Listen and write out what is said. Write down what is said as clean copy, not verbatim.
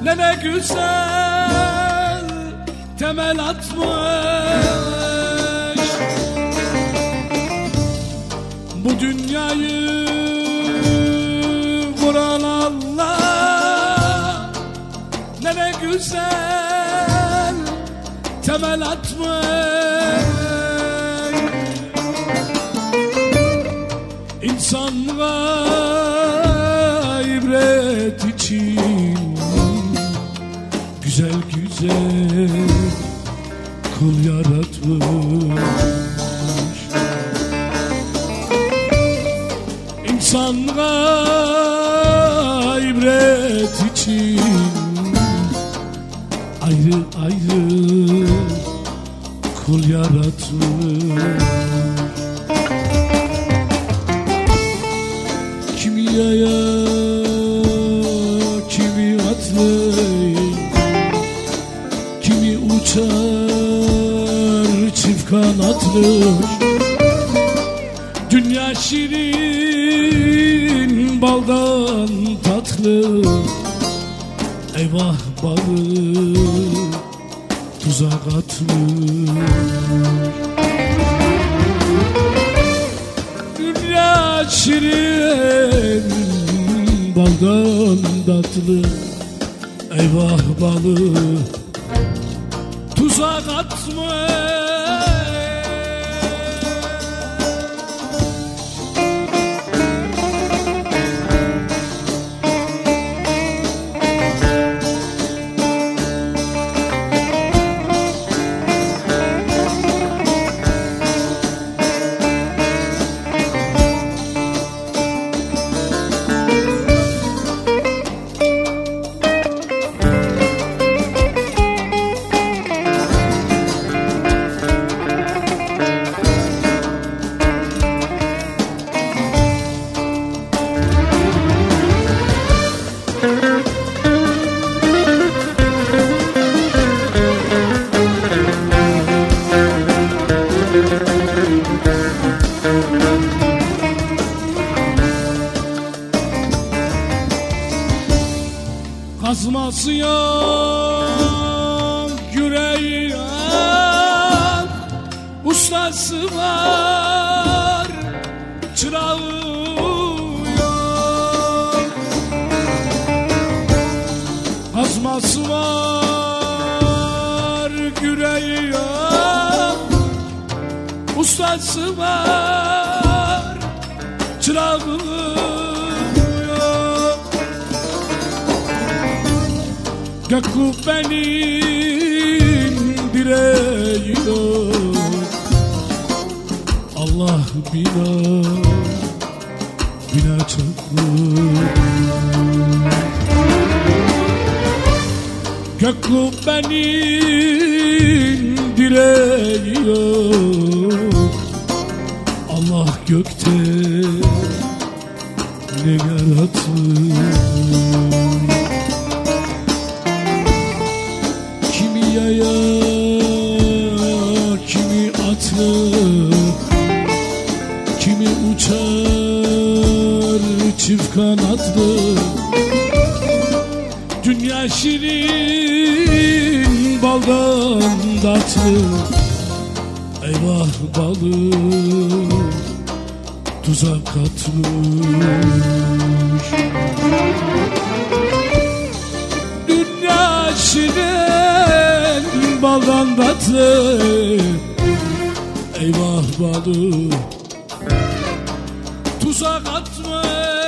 ne de güzel temel atmış. Bu dünyayı kuran Allah ne de güzel temel atmış. İnsanlığa ibret için güzel güzel kul yaratmış. İnsanlığa ibret için ayrı ayrı kul yaratmış. Kimi yaya, kimi atlı, kimi uçar çift kanatlı. Dünya şirin baldan tatlı, eyvah balı tuzak atmış. Dünya şirin baldan tatlı, eyvah balı tuzak atmış. Kazması yok, yüreği yok, ustası var, çırağı yok. Kazması var, yüreği yok, ustası var, çırağı yok. Gök kubbenin direği yok, Allah bina, bina çoklu. Gök kubbenin direği yok, Allah gökte ne yaratmış. Yaya, kimi atlı, kimi uçar çift kanatlı. Dünya şirin baldan tatlı, eyvah balı tuzak atmış. Dünya şirin baldan tatlı, eyvah balı tuzak atmış.